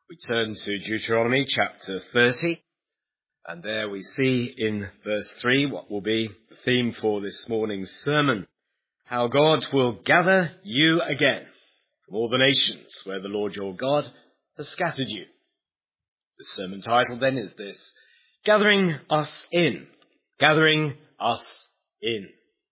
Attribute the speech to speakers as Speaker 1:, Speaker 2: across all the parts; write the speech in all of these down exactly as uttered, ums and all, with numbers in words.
Speaker 1: We turn to Deuteronomy chapter thirty, and there we see in verse three what will be the theme for this morning's sermon: how God will gather you again from all the nations where the Lord your God has scattered you. The sermon title then is this: Gathering Us In. Gathering Us In.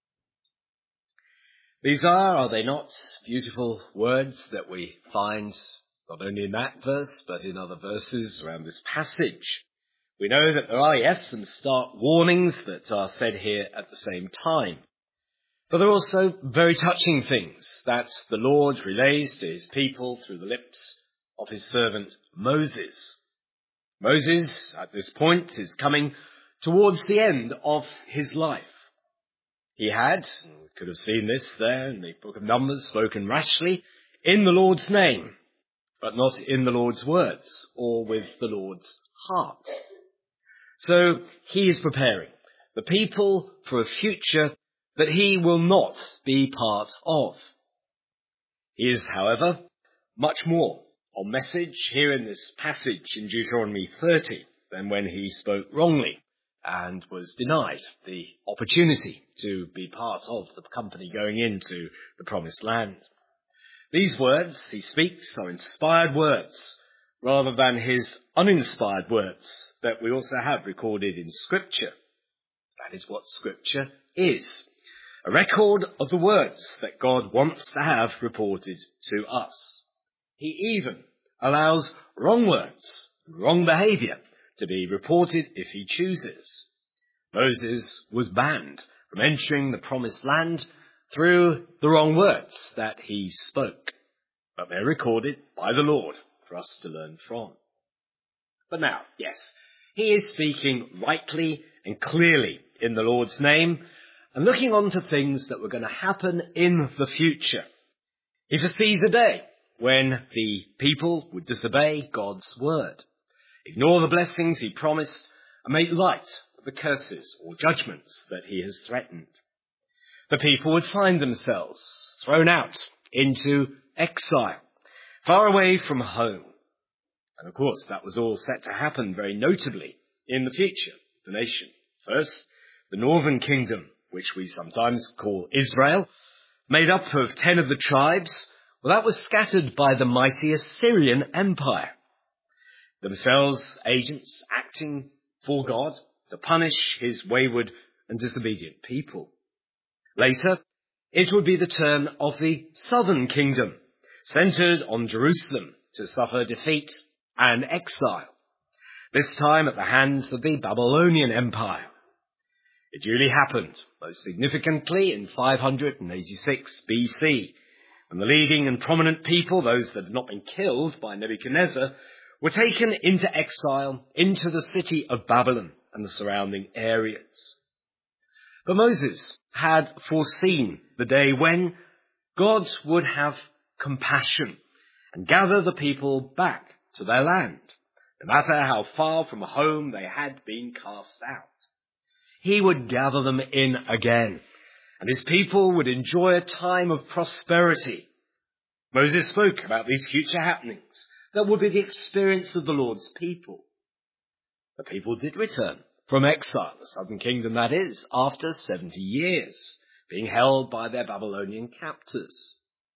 Speaker 1: These are, are they not, beautiful words that we find not only in that verse, but in other verses around this passage. We know that there are, yes, some stark warnings that are said here at the same time. But there are also very touching things that the Lord relays to his people through the lips of his servant Moses. Moses, at this point, is coming towards the end of his life. He had, and we could have seen this there in the book of Numbers, spoken rashly in the Lord's name, but not in the Lord's words or with the Lord's heart. So he is preparing the people for a future that he will not be part of. He is, however, much more on message here in this passage in Deuteronomy thirty than when he spoke wrongly and was denied the opportunity to be part of the company going into the promised land. These words he speaks are inspired words rather than his uninspired words that we also have recorded in Scripture. That is what Scripture is: a record of the words that God wants to have reported to us. He even allows wrong words and wrong behaviour to be reported if he chooses. Moses was banned from entering the promised land through the wrong words that he spoke, but they're recorded by the Lord for us to learn from. But now, yes, he is speaking rightly and clearly in the Lord's name and looking on to things that were going to happen in the future. He foresees a day when the people would disobey God's word, ignore the blessings he promised, and make light of the curses or judgments that he has threatened. The people would find themselves thrown out into exile, far away from home. And of course, that was all set to happen very notably in the future of the nation. First, the northern kingdom, which we sometimes call Israel, made up of ten of the tribes, well, that was scattered by the mighty Assyrian Empire, themselves agents acting for God to punish his wayward and disobedient people. Later, it would be the turn of the southern kingdom, centred on Jerusalem, to suffer defeat and exile, this time at the hands of the Babylonian Empire. It duly happened, most significantly, in five hundred eighty-six B C, when the leading and prominent people, those that had not been killed by Nebuchadnezzar, were taken into exile into the city of Babylon and the surrounding areas. But Moses had foreseen the day when God would have compassion and gather the people back to their land, no matter how far from home they had been cast out. He would gather them in again, and his people would enjoy a time of prosperity. Moses spoke about these future happenings that would be the experience of the Lord's people. The people did return from exile, the southern kingdom that is, after seventy years, being held by their Babylonian captors.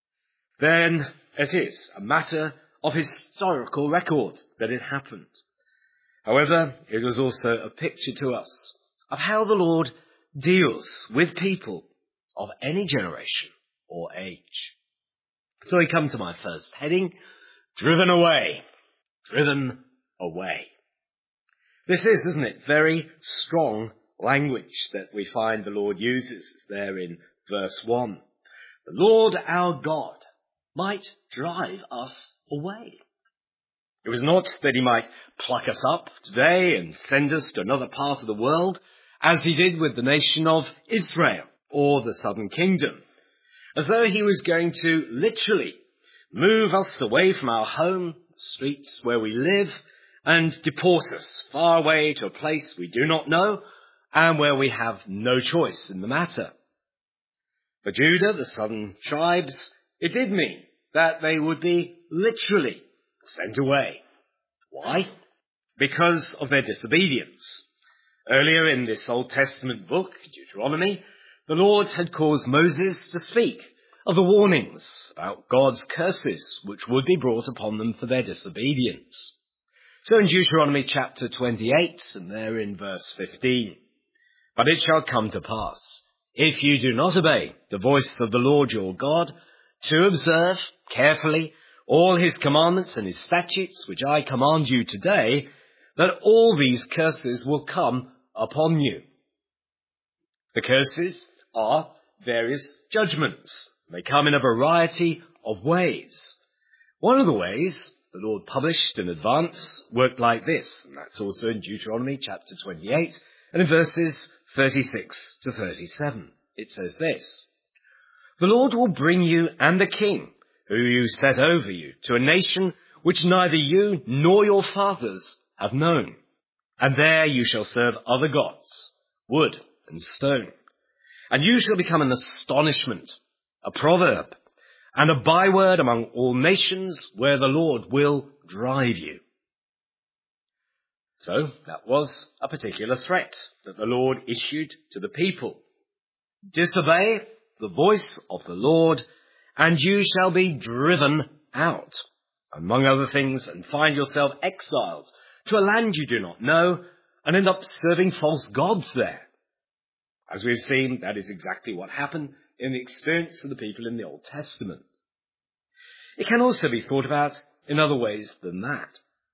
Speaker 1: Then it is a matter of historical record that it happened. However, it was also a picture to us of how the Lord deals with people of any generation or age. So we come to my first heading: driven away. Driven away. This is, isn't it, very strong language that we find the Lord uses there in verse one. The Lord our God might drive us away. It was not that he might pluck us up today and send us to another part of the world, as he did with the nation of Israel or the southern kingdom, as though he was going to literally move us away from our home, streets where we live, and deport us far away to a place we do not know and where we have no choice in the matter. For Judah, the southern tribes, it did mean that they would be literally sent away, Why? Because of their disobedience. Earlier in this Old Testament book, Deuteronomy, the Lord had caused Moses to speak of the warnings about God's curses which would be brought upon them for their disobedience. So in Deuteronomy chapter twenty-eight, and there in verse fifteen, "But it shall come to pass, if you do not obey the voice of the Lord your God, to observe carefully all his commandments and his statutes which I command you today, that all these curses will come upon you." The curses are various judgments. They come in a variety of ways. One of the ways the Lord published in advance worked like this, and that's also in Deuteronomy chapter twenty-eight, and in verses thirty-six to thirty-seven. It says this: "The Lord will bring you and the king, who you set over you, to a nation which neither you nor your fathers have known. And there you shall serve other gods, wood and stone. And you shall become an astonishment, a proverb, and a byword among all nations where the Lord will drive you." So that was a particular threat that the Lord issued to the people. Disobey the voice of the Lord, and you shall be driven out, among other things, and find yourself exiled to a land you do not know, and end up serving false gods there. As we've seen, that is exactly what happened in the experience of the people in the Old Testament. It can also be thought about in other ways than that.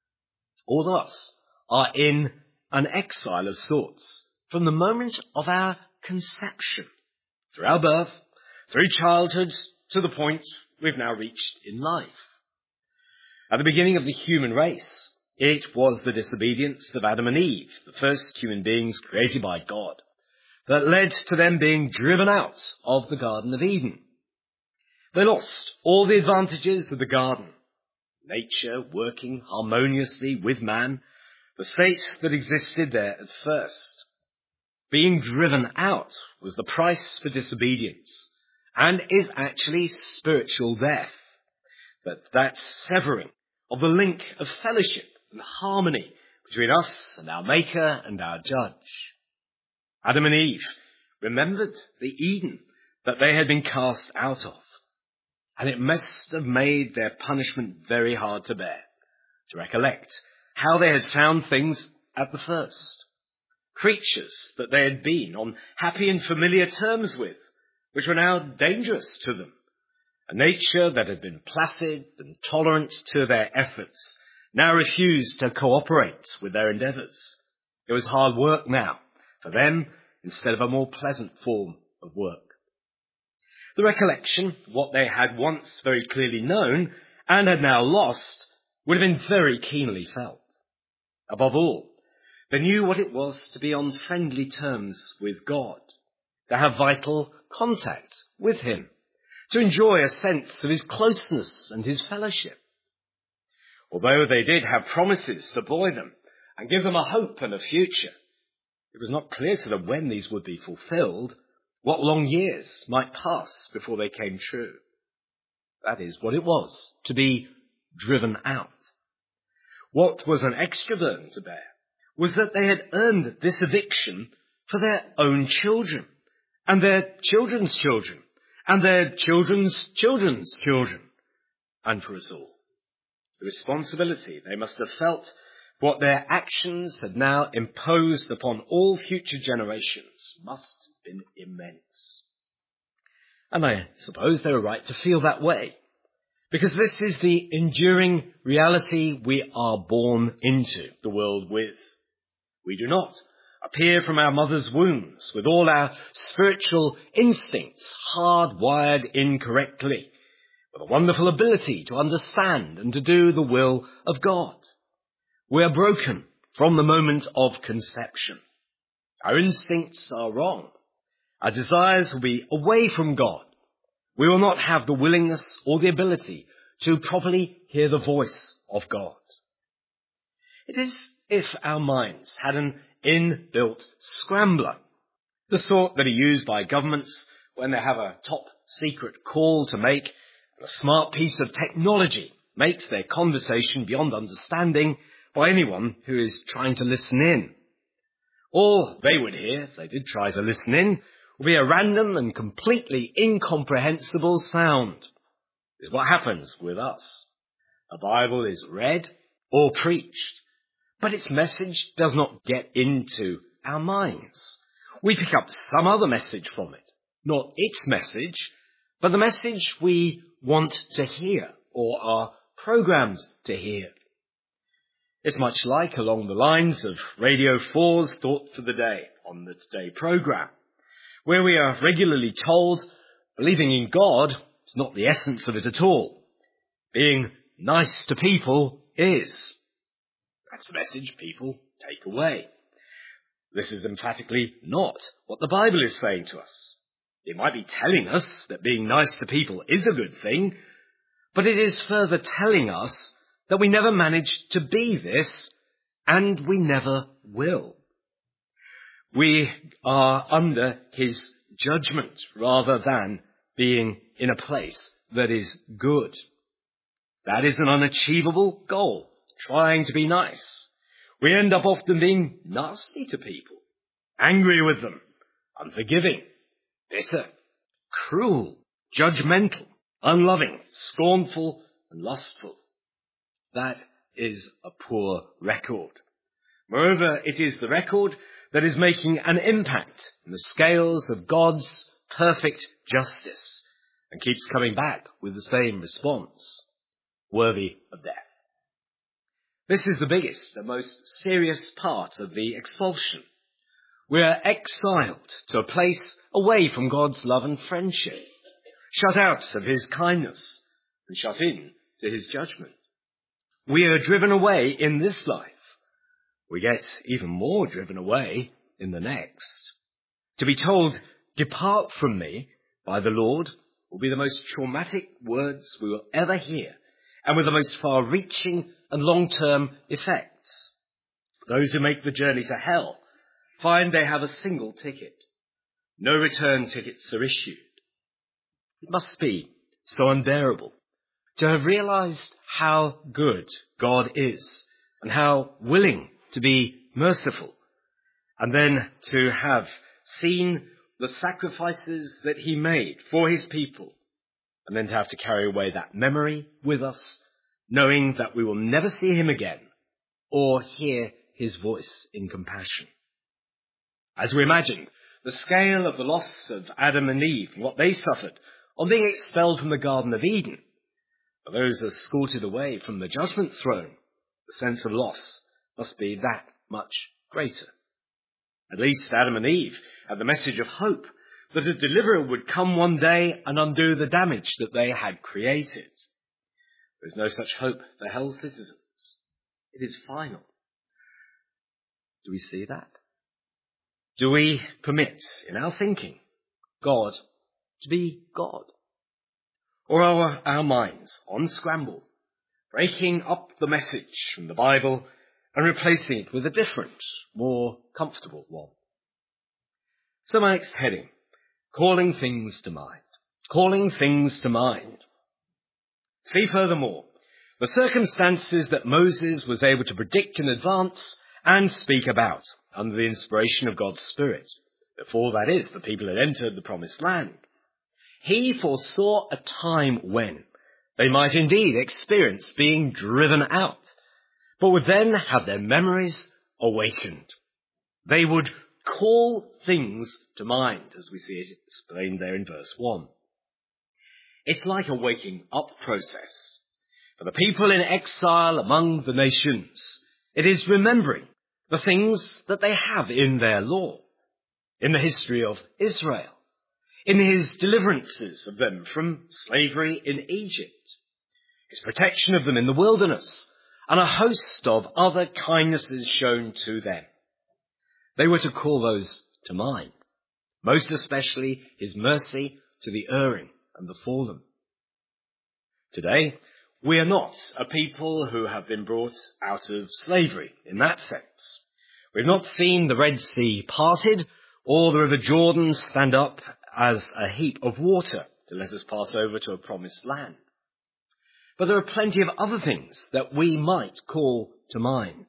Speaker 1: All of us are in an exile of sorts from the moment of our conception, through our birth, through childhood, to the point we've now reached in life. At the beginning of the human race, it was the disobedience of Adam and Eve, the first human beings created by God, that led to them being driven out of the Garden of Eden. They lost all the advantages of the garden, nature working harmoniously with man, the state that existed there at first. Being driven out was the price for disobedience, and is actually spiritual death. But that severing of the link of fellowship and harmony between us and our Maker and our Judge. Adam and Eve remembered the Eden that they had been cast out of, and it must have made their punishment very hard to bear, to recollect how they had found things at the first. Creatures that they had been on happy and familiar terms with, which were now dangerous to them. A nature that had been placid and tolerant to their efforts now refused to cooperate with their endeavours. It was hard work now for them instead of a more pleasant form of work. The recollection of what they had once very clearly known and had now lost would have been very keenly felt. Above all, they knew what it was to be on friendly terms with God, to have vital contact with him, to enjoy a sense of his closeness and his fellowship. Although they did have promises to buoy them and give them a hope and a future, it was not clear to them when these would be fulfilled, what long years might pass before they came true. That is what it was to be driven out. What was an extra burden to bear was that they had earned this eviction for their own children, and their children's children, and their children's children's children, and for us all. The responsibility they must have felt, what their actions had now imposed upon all future generations, must have been immense. And I suppose they were right to feel that way, because this is the enduring reality we are born into the world with. We do not appear from our mother's wombs with all our spiritual instincts hardwired incorrectly, with a wonderful ability to understand and to do the will of God. We are broken from the moment of conception. Our instincts are wrong. Our desires will be away from God. We will not have the willingness or the ability to properly hear the voice of God. It is if our minds had an inbuilt scrambler, the sort that are used by governments when they have a top secret call to make, and a smart piece of technology makes their conversation beyond understanding by anyone who is trying to listen in. All they would hear, if they did try to listen in, would be a random and completely incomprehensible sound. This is what happens with us. A Bible is read or preached, but its message does not get into our minds. We pick up some other message from it, not its message, but the message we want to hear or are programmed to hear. It's much like along the lines of Radio four's Thought for the Day on the Today programme, where we are regularly told believing in God is not the essence of it at all. Being nice to people is. That's the message people take away. This is emphatically not what the Bible is saying to us. It might be telling us that being nice to people is a good thing, but it is further telling us that we never managed to be this, and we never will. We are under his judgment rather than being in a place that is good. That is an unachievable goal, trying to be nice. We end up often being nasty to people, angry with them, unforgiving, bitter, cruel, judgmental, unloving, scornful, and lustful. That is a poor record. Moreover, it is the record that is making an impact in the scales of God's perfect justice and keeps coming back with the same response, worthy of death. This is the biggest and most serious part of the expulsion. We are exiled to a place away from God's love and friendship, shut out of his kindness and shut in to his judgment. We are driven away in this life. We get even more driven away in the next. To be told, "Depart from me," by the Lord will be the most traumatic words we will ever hear, and with the most far-reaching and long-term effects. Those who make the journey to hell find they have a single ticket. No return tickets are issued. It must be so unbearable to have realized how good God is and how willing to be merciful, and then to have seen the sacrifices that he made for his people, and then to have to carry away that memory with us, knowing that we will never see him again or hear his voice in compassion. As we imagined the scale of the loss of Adam and Eve and what they suffered on being expelled from the Garden of Eden, for those escorted away from the judgment throne, the sense of loss must be that much greater. At least Adam and Eve had the message of hope that a deliverer would come one day and undo the damage that they had created. There is no such hope for hell citizens. It is final. Do we see that? Do we permit, in our thinking, God to be God? Or are our minds on scramble, breaking up the message from the Bible and replacing it with a different, more comfortable one? So my next heading, calling things to mind. Calling things to mind. See furthermore, the circumstances that Moses was able to predict in advance and speak about under the inspiration of God's Spirit, before, that is, the people had entered the promised land. He foresaw a time when they might indeed experience being driven out, but would then have their memories awakened. They would call things to mind, as we see it explained there in verse one. It's like a waking up process. For the people in exile among the nations, it is remembering the things that they have in their law, in the history of Israel, in his deliverances of them from slavery in Egypt, his protection of them in the wilderness, and a host of other kindnesses shown to them. They were to call those to mind, most especially his mercy to the erring and the fallen. Today, we are not a people who have been brought out of slavery in that sense. We've not seen the Red Sea parted or the River Jordan stand up as a heap of water to let us pass over to a promised land. But there are plenty of other things that we might call to mind?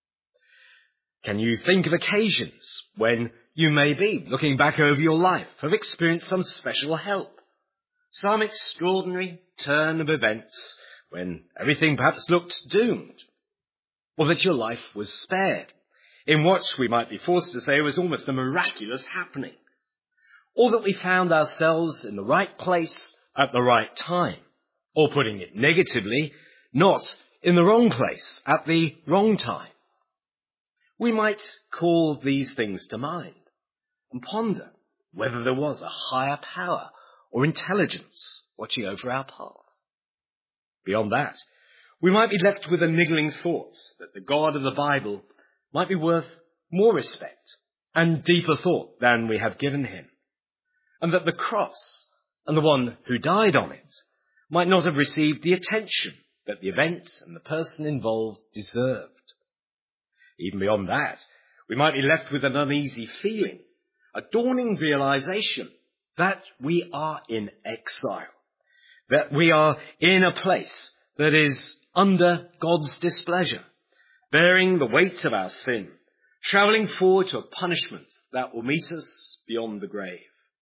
Speaker 1: Can you think of occasions when you may be, looking back over your life, have experienced some special help? Some extraordinary turn of events when everything perhaps looked doomed? Or that your life was spared in what we might be forced to say was almost a miraculous happening? Or that we found ourselves in the right place at the right time? Or putting it negatively, not in the wrong place at the wrong time? We might call these things to mind and ponder whether there was a higher power or intelligence watching over our path. Beyond that, we might be left with a niggling thought that the God of the Bible might be worth more respect and deeper thought than we have given him, and that the cross and the one who died on it might not have received the attention that the event and the person involved deserved. Even beyond that, we might be left with an uneasy feeling, a dawning realization that we are in exile, that we are in a place that is under God's displeasure, bearing the weight of our sin, travelling forward to a punishment that will meet us beyond the grave.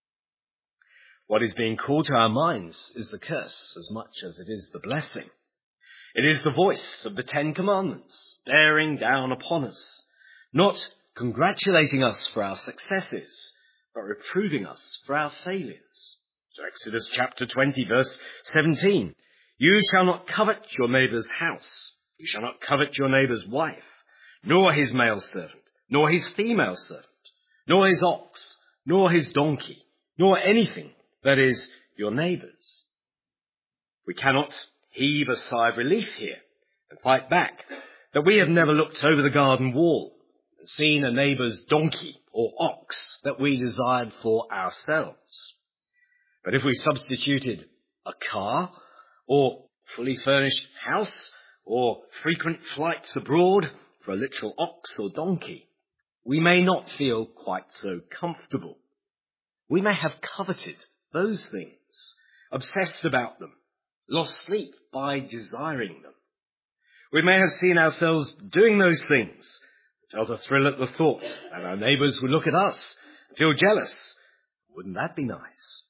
Speaker 1: What is being called to our minds is the curse as much as it is the blessing. It is the voice of the Ten Commandments bearing down upon us, not congratulating us for our successes, but reproving us for our failures. So Exodus chapter twenty, verse seventeen. You shall not covet your neighbour's house. You shall not covet your neighbour's wife, nor his male servant, nor his female servant, nor his ox, nor his donkey, nor anything that is your neighbour's. We cannot heave a sigh of relief here and fight back that we have never looked over the garden wall and seen a neighbour's donkey or ox that we desired for ourselves. But if we substituted a car or fully furnished house or frequent flights abroad for a literal ox or donkey, we may not feel quite so comfortable. We may have coveted those things, obsessed about them, lost sleep by desiring them. We may have seen ourselves doing those things, felt a thrill at the thought that our neighbours would look at us and feel jealous. Wouldn't that be nice?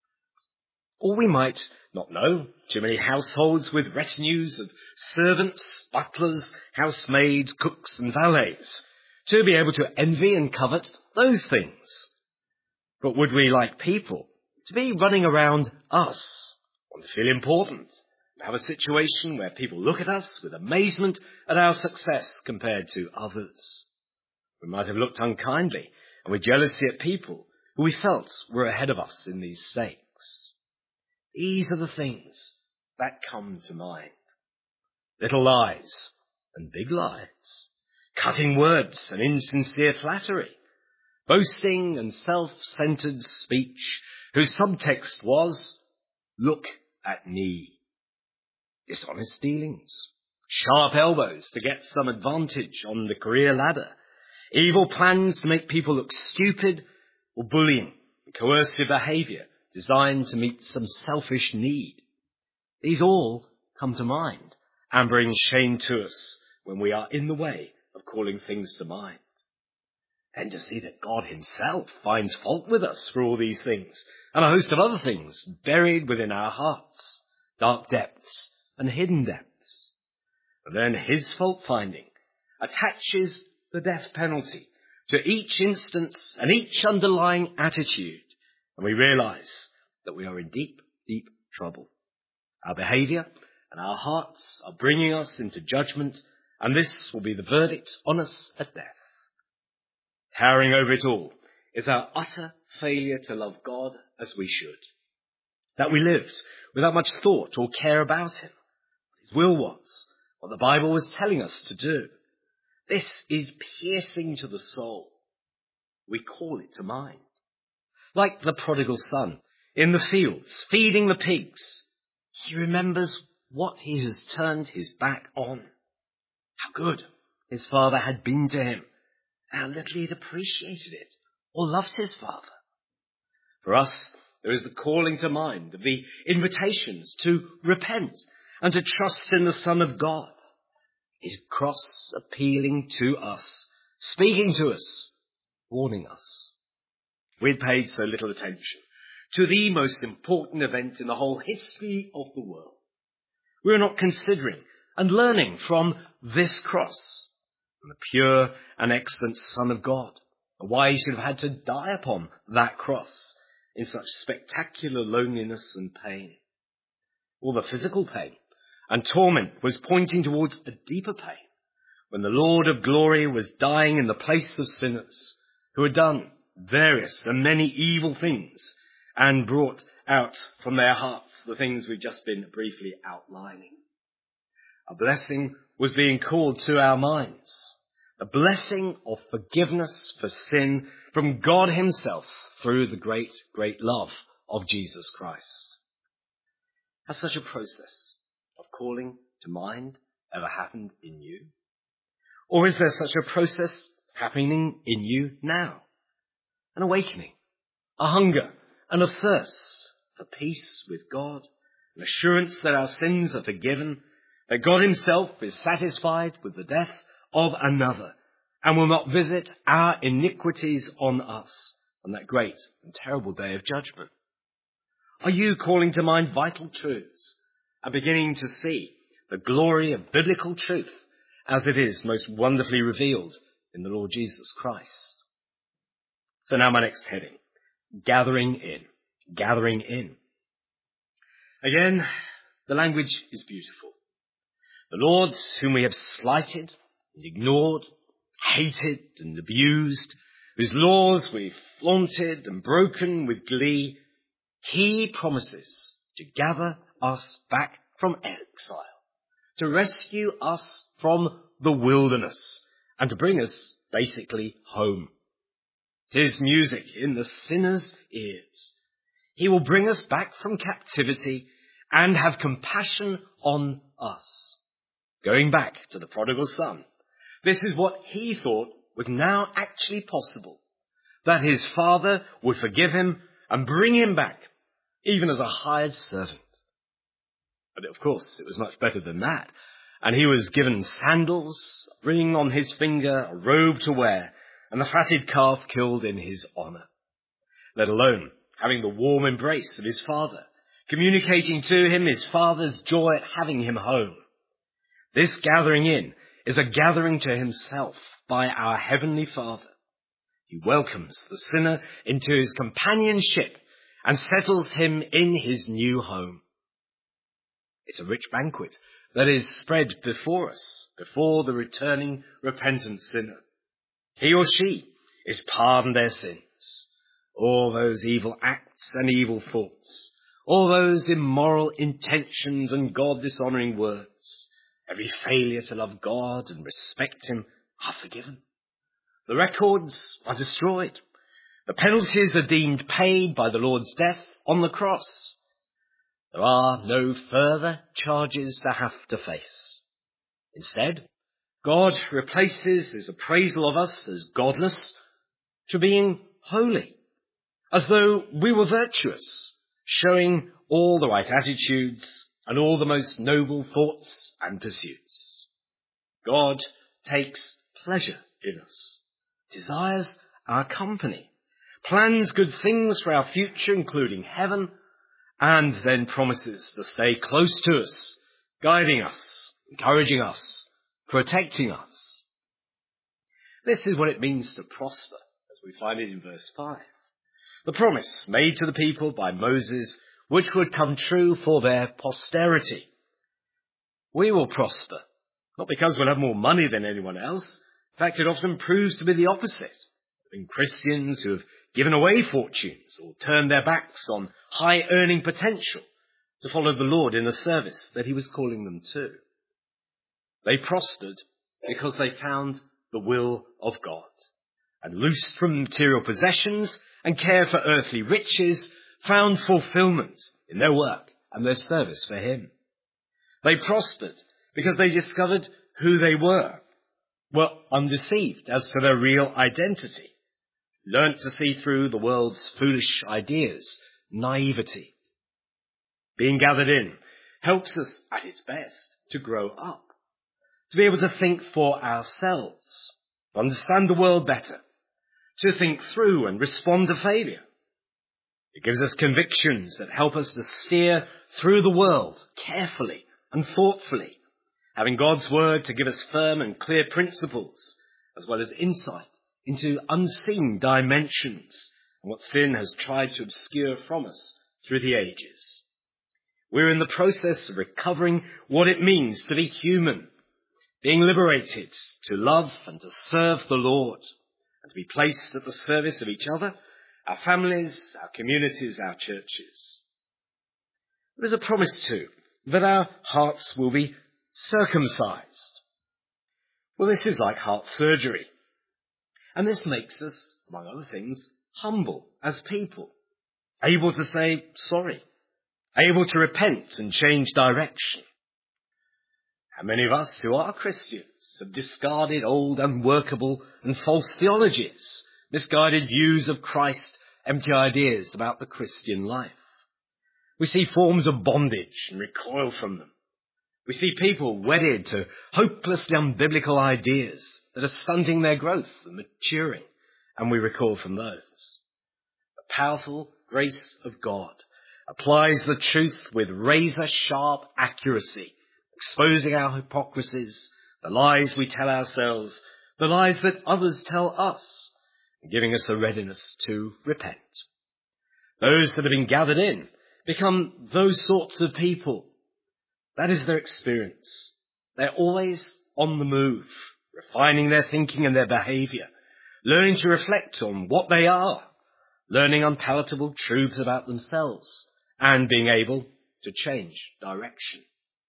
Speaker 1: Or we might not know too many households with retinues of servants, butlers, housemaids, cooks and valets to be able to envy and covet those things. But would we, like people, to be running around us, want to feel important, and have a situation where people look at us with amazement at our success compared to others? We might have looked unkindly and with jealousy at people who we felt were ahead of us in these stakes. These are the things that come to mind. Little lies and big lies, cutting words and insincere flattery, boasting and self-centered speech whose subtext was, look at me. Dishonest dealings, sharp elbows to get some advantage on the career ladder, evil plans to make people look stupid, or bullying and coercive behaviour designed to meet some selfish need. These all come to mind and bring shame to us when we are in the way of calling things to mind. And to see that God himself finds fault with us for all these things and a host of other things buried within our hearts, dark depths and hidden depths. And then his fault-finding attaches the death penalty to each instance and each underlying attitude, and we realise that we are in deep, deep trouble. Our behaviour and our hearts are bringing us into judgment, and this will be the verdict on us at death. Towering over it all is our utter failure to love God as we should. That we lived without much thought or care about him, what his will was, what the Bible was telling us to do. This is piercing to the soul. We call it to mind. Like the prodigal son in the fields, feeding the pigs, he remembers what he has turned his back on. How good his father had been to him. How little he'd appreciated it or loved his father. For us, there is the calling to mind of the invitations to repent and to trust in the Son of God. His cross appealing to us, speaking to us, warning us. We'd paid so little attention to the most important event in the whole history of the world. We were not considering and learning from this cross, from the pure and excellent Son of God, and why he should have had to die upon that cross in such spectacular loneliness and pain. All the physical pain and torment was pointing towards a deeper pain, when the Lord of glory was dying in the place of sinners who had done various and many evil things and brought out from their hearts the things we've just been briefly outlining. A blessing was being called to our minds, a blessing of forgiveness for sin from God himself through the great, great love of Jesus Christ. Has such a process of calling to mind ever happened in you? Or is there such a process happening in you now? An awakening, a hunger and a thirst for peace with God, an assurance that our sins are forgiven, that God himself is satisfied with the death of another and will not visit our iniquities on us on that great and terrible day of judgment. Are you calling to mind vital truths and beginning to see the glory of biblical truth as it is most wonderfully revealed in the Lord Jesus Christ? So now my next heading, gathering in, gathering in. Again, the language is beautiful. The lords whom we have slighted and ignored, hated and abused, whose laws we've flaunted and broken with glee, he promises to gather us back from exile, to rescue us from the wilderness, and to bring us basically home. 'Tis music in the sinner's ears. He will bring us back from captivity and have compassion on us. Going back to the prodigal son, this is what he thought was now actually possible, that his father would forgive him and bring him back, even as a hired servant. But of course, it was much better than that, and he was given sandals, a ring on his finger, a robe to wear, and the fatted calf killed in his honour, let alone having the warm embrace of his father, communicating to him his father's joy at having him home. This gathering in is a gathering to himself by our Heavenly Father. He welcomes the sinner into his companionship and settles him in his new home. It's a rich banquet that is spread before us, before the returning repentant sinner. He or she is pardoned their sins, all those evil acts and evil thoughts, all those immoral intentions and God-dishonouring words, every failure to love God and respect him are forgiven. The records are destroyed. The penalties are deemed paid by the Lord's death on the cross. There are no further charges to have to face. Instead, God replaces his appraisal of us as godless to being holy, as though we were virtuous, showing all the right attitudes and all the most noble thoughts and pursuits. God takes pleasure in us, desires our company, plans good things for our future, including heaven, and then promises to stay close to us, guiding us, encouraging us, protecting us. This is what it means to prosper, as we find it in verse five. The promise made to the people by Moses, which would come true for their posterity. We will prosper, not because we'll have more money than anyone else. In fact, it often proves to be the opposite. In Christians who have given away fortunes or turned their backs on high earning potential to follow the Lord in the service that he was calling them to. They prospered because they found the will of God, and loosed from material possessions and care for earthly riches, found fulfillment in their work and their service for him. They prospered because they discovered who they were, were undeceived as to their real identity, learnt to see through the world's foolish ideas, naivety. Being gathered in helps us at its best to grow up, to be able to think for ourselves, to understand the world better, to think through and respond to failure. It gives us convictions that help us to steer through the world carefully and thoughtfully, having God's word to give us firm and clear principles, as well as insight into unseen dimensions and what sin has tried to obscure from us through the ages. We're in the process of recovering what it means to be human, being liberated to love and to serve the Lord, and to be placed at the service of each other, our families, our communities, our churches. There is a promise too that our hearts will be circumcised. Well, this is like heart surgery. And this makes us, among other things, humble as people, able to say sorry, able to repent and change direction. How many of us who are Christians have discarded old, unworkable and false theologies, misguided views of Christ, empty ideas about the Christian life? We see forms of bondage and recoil from them. We see people wedded to hopelessly unbiblical ideas that are stunting their growth and maturing, and we recoil from those. The powerful grace of God applies the truth with razor-sharp accuracy, exposing our hypocrisies, the lies we tell ourselves, the lies that others tell us, and giving us a readiness to repent. Those that have been gathered in become those sorts of people. That is their experience. They're always on the move, refining their thinking and their behaviour, learning to reflect on what they are, learning unpalatable truths about themselves, and being able to change direction.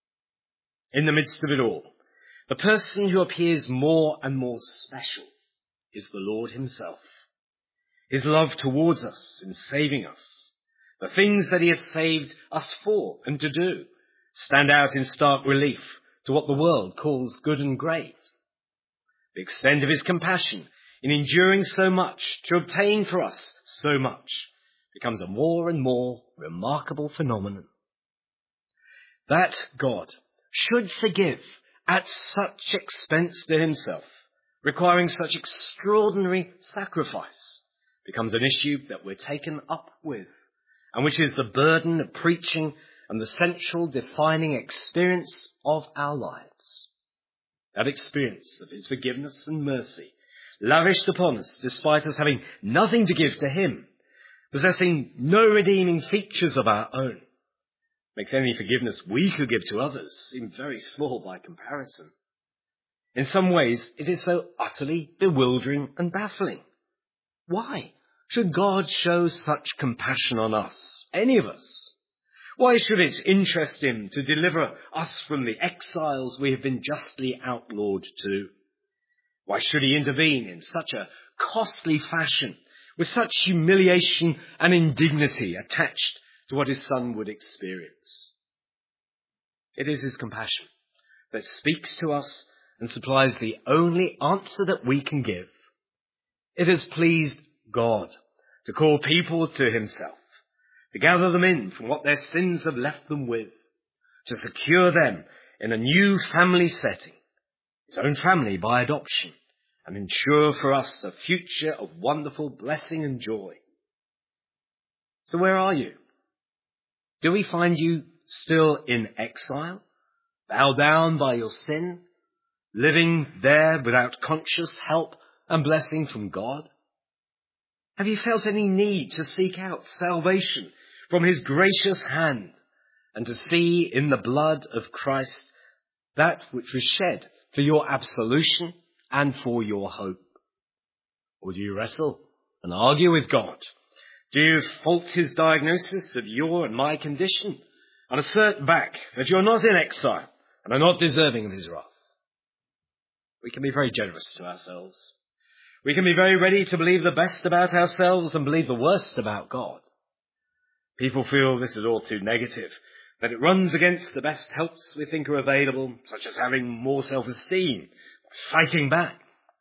Speaker 1: In the midst of it all, the person who appears more and more special is the Lord himself. His love towards us in saving us, the things that he has saved us for and to do, stand out in stark relief to what the world calls good and great. The extent of his compassion in enduring so much to obtain for us so much becomes a more and more remarkable phenomenon. That God should forgive at such expense to himself, requiring such extraordinary sacrifice, becomes an issue that we're taken up with, and which is the burden of preaching and the central defining experience of our lives. That experience of his forgiveness and mercy, lavished upon us despite us having nothing to give to him, possessing no redeeming features of our own, makes any forgiveness we could give to others seem very small by comparison. In some ways, it is so utterly bewildering and baffling. Why should God show such compassion on us, any of us? Why should it interest him to deliver us from the exiles we have been justly outlawed to? Why should he intervene in such a costly fashion, with such humiliation and indignity attached to what his son would experience? It is his compassion that speaks to us and supplies the only answer that we can give. It has pleased God to call people to himself, to gather them in from what their sins have left them with, to secure them in a new family setting, his own family by adoption, and ensure for us a future of wonderful blessing and joy. So where are you? Do we find you still in exile, bowed down by your sin, living there without conscious help and blessing from God? Have you felt any need to seek out salvation from his gracious hand and to see in the blood of Christ that which was shed for your absolution and for your hope? Or do you wrestle and argue with God? Do you fault his diagnosis of your and my condition and assert back that you're not in exile and are not deserving of his wrath? We can be very generous to ourselves. We can be very ready to believe the best about ourselves and believe the worst about God. People feel this is all too negative, that it runs against the best helps we think are available, such as having more self-esteem, fighting back.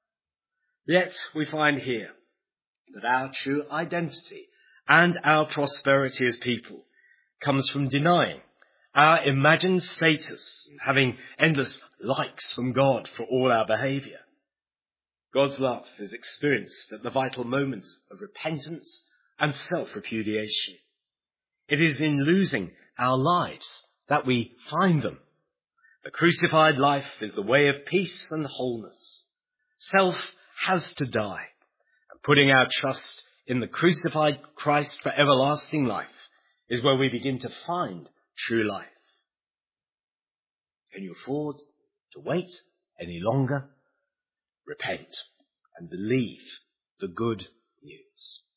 Speaker 1: Yet we find here that our true identity and our prosperity as people comes from denying our imagined status and having endless likes from God for all our behaviour. God's love is experienced at the vital moment of repentance and self-repudiation. It is in losing our lives that we find them. The crucified life is the way of peace and wholeness. Self has to die, and putting our trust in the crucified Christ for everlasting life is where we begin to find true life. Can you afford to wait any longer? Repent and believe the good news.